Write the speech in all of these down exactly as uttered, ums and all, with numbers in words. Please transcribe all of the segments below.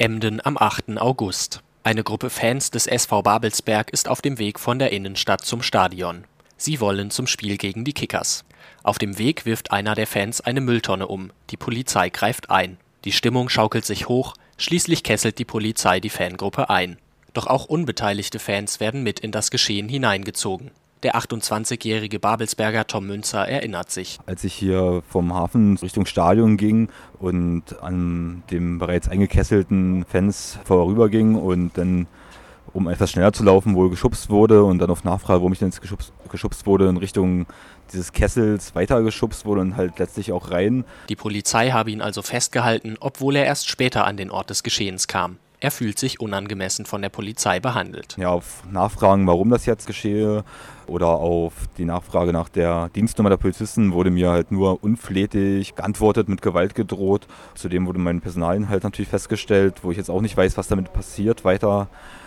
Emden am achten August. Eine Gruppe Fans des S V Babelsberg ist auf dem Weg von der Innenstadt zum Stadion. Sie wollen zum Spiel gegen die Kickers. Auf dem Weg wirft einer der Fans eine Mülltonne um. Die Polizei greift ein. Die Stimmung schaukelt sich hoch, schließlich kesselt die Polizei die Fangruppe ein. Doch auch unbeteiligte Fans werden mit in das Geschehen hineingezogen. Der achtundzwanzigjährige Babelsberger Tom Münzer erinnert sich. Als ich hier vom Hafen Richtung Stadion ging und an dem bereits eingekesselten Fans vorüberging und dann, um etwas schneller zu laufen, wohl geschubst wurde und dann auf Nachfrage, warum ich denn jetzt geschubst, geschubst wurde, in Richtung dieses Kessels weitergeschubst wurde und halt letztlich auch rein. Die Polizei habe ihn also festgehalten, obwohl er erst später an den Ort des Geschehens kam. Er fühlt sich unangemessen von der Polizei behandelt. Ja, auf Nachfragen, warum das jetzt geschehe, oder auf die Nachfrage nach der Dienstnummer der Polizisten wurde mir halt nur unflätig geantwortet, mit Gewalt gedroht. Zudem wurde mein Personalinhalt natürlich festgestellt, wo ich jetzt auch nicht weiß, was damit passiert weiter.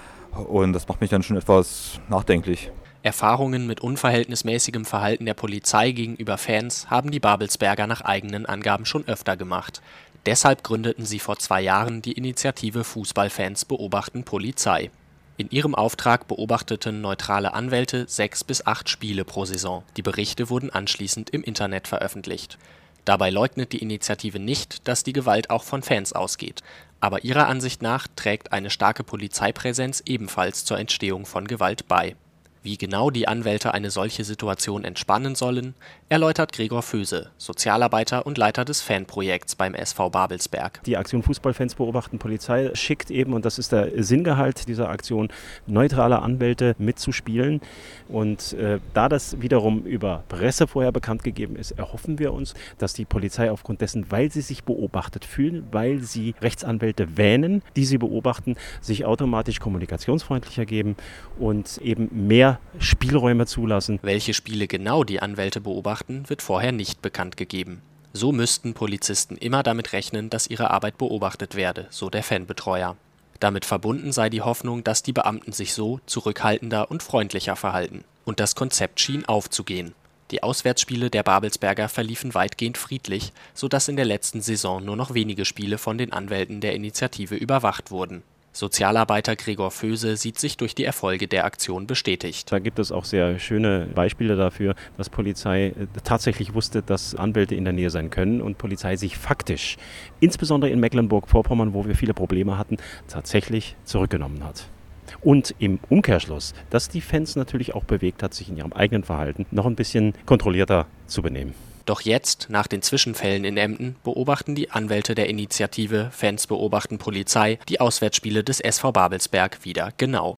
Und das macht mich dann schon etwas nachdenklich. Erfahrungen mit unverhältnismäßigem Verhalten der Polizei gegenüber Fans haben die Babelsberger nach eigenen Angaben schon öfter gemacht. Deshalb gründeten sie vor zwei Jahren die Initiative Fußballfans beobachten Polizei. In ihrem Auftrag beobachteten neutrale Anwälte sechs bis acht Spiele pro Saison. Die Berichte wurden anschließend im Internet veröffentlicht. Dabei leugnet die Initiative nicht, dass die Gewalt auch von Fans ausgeht. Aber ihrer Ansicht nach trägt eine starke Polizeipräsenz ebenfalls zur Entstehung von Gewalt bei. Wie genau die Anwälte eine solche Situation entspannen sollen, erläutert Gregor Föse, Sozialarbeiter und Leiter des Fanprojekts beim S V Babelsberg. Die Aktion Fußballfans beobachten Polizei schickt eben, und das ist der Sinngehalt dieser Aktion, neutrale Anwälte mitzuspielen. Und äh, da das wiederum über Presse vorher bekannt gegeben ist, erhoffen wir uns, dass die Polizei aufgrund dessen, weil sie sich beobachtet fühlen, weil sie Rechtsanwälte wähnen, die sie beobachten, sich automatisch kommunikationsfreundlicher geben und eben mehr Spielräume zulassen. Welche Spiele genau die Anwälte beobachten, wird vorher nicht bekannt gegeben. So müssten Polizisten immer damit rechnen, dass ihre Arbeit beobachtet werde, so der Fanbetreuer. Damit verbunden sei die Hoffnung, dass die Beamten sich so zurückhaltender und freundlicher verhalten. Und das Konzept schien aufzugehen. Die Auswärtsspiele der Babelsberger verliefen weitgehend friedlich, sodass in der letzten Saison nur noch wenige Spiele von den Anwälten der Initiative überwacht wurden. Sozialarbeiter Gregor Föse sieht sich durch die Erfolge der Aktion bestätigt. Da gibt es auch sehr schöne Beispiele dafür, dass Polizei tatsächlich wusste, dass Anwälte in der Nähe sein können und Polizei sich faktisch, insbesondere in Mecklenburg-Vorpommern, wo wir viele Probleme hatten, tatsächlich zurückgenommen hat. Und im Umkehrschluss, dass die Fans natürlich auch bewegt hat, sich in ihrem eigenen Verhalten noch ein bisschen kontrollierter zu benehmen. Doch jetzt, nach den Zwischenfällen in Emden, beobachten die Anwälte der Initiative Fans beobachten Polizei die Auswärtsspiele des S V Babelsberg wieder genau.